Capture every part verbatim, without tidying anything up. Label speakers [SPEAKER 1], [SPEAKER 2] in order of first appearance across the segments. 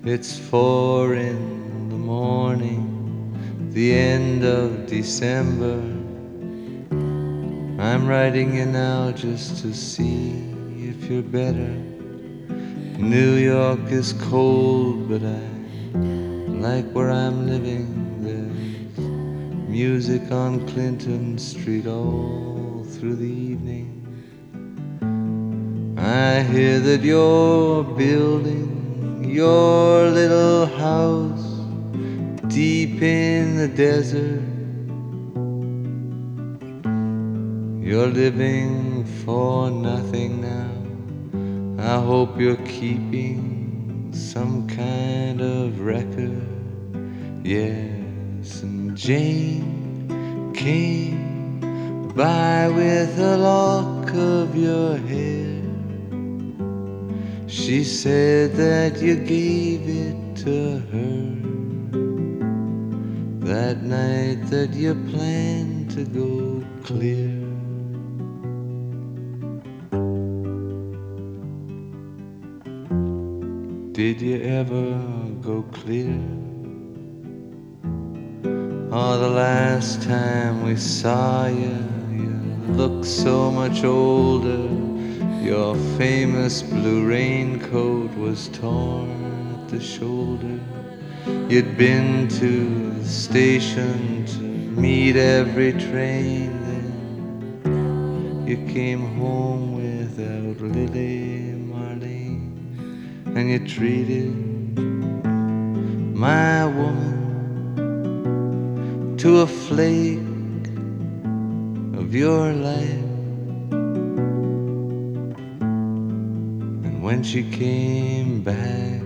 [SPEAKER 1] It's four in the morning, the end of December. I'm writing you now just to see if you're better. New York is cold, but I like where I'm living. There's music on Clinton Street all through the evening. I hear that you're building your little house deep in the desert. You're living for nothing now. I hope you're keeping some kind of record. Yes, and Jane came by with a lock of your hair. She said that you gave it to her that night that you planned to go clear. Did you ever go clear? Oh, the last time we saw you, you looked so much older. Your famous blue raincoat was torn at the shoulder. You'd been to the station to meet every train. Then you came home without Lily Marlene, and you treated my woman to a flake of your life. And when she came back,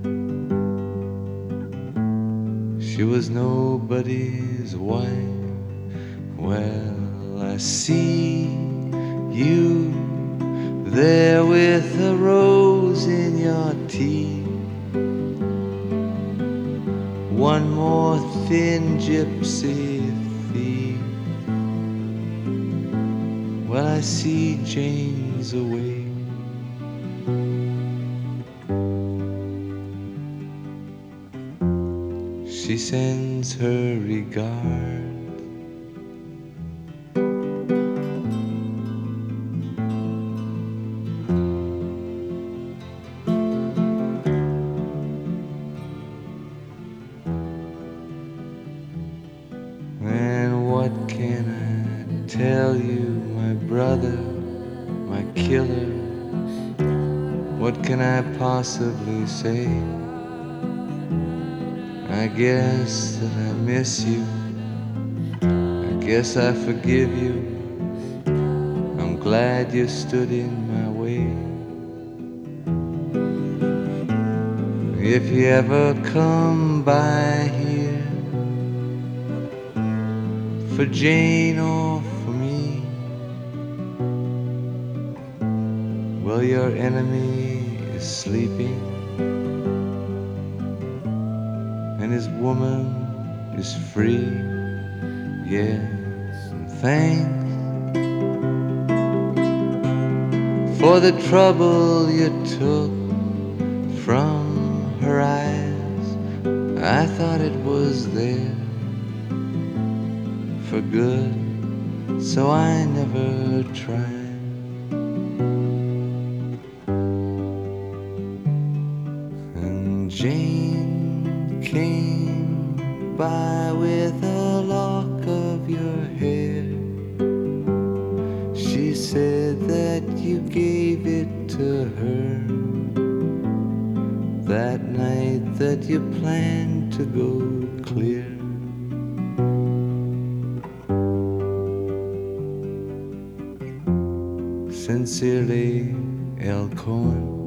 [SPEAKER 1] she was nobody's wife. Well, I see you there with a rose in your teeth. One more thin gypsy thief. Well, I see Jane's awake. She sends her regards. And what can I tell you, my brother, my killer? What can I possibly say? I guess that I miss you. I guess I forgive you. I'm glad you stood in my way. If you ever come by here for Jane or for me, well, your enemy is sleeping, and his woman is free. Yes, and thanks for the trouble you took from her eyes. I thought it was there for good, so I never tried. And Jane came by with a lock of your hair. She said that you gave it to her that night that you planned to go clear. Sincerely, El Cohen.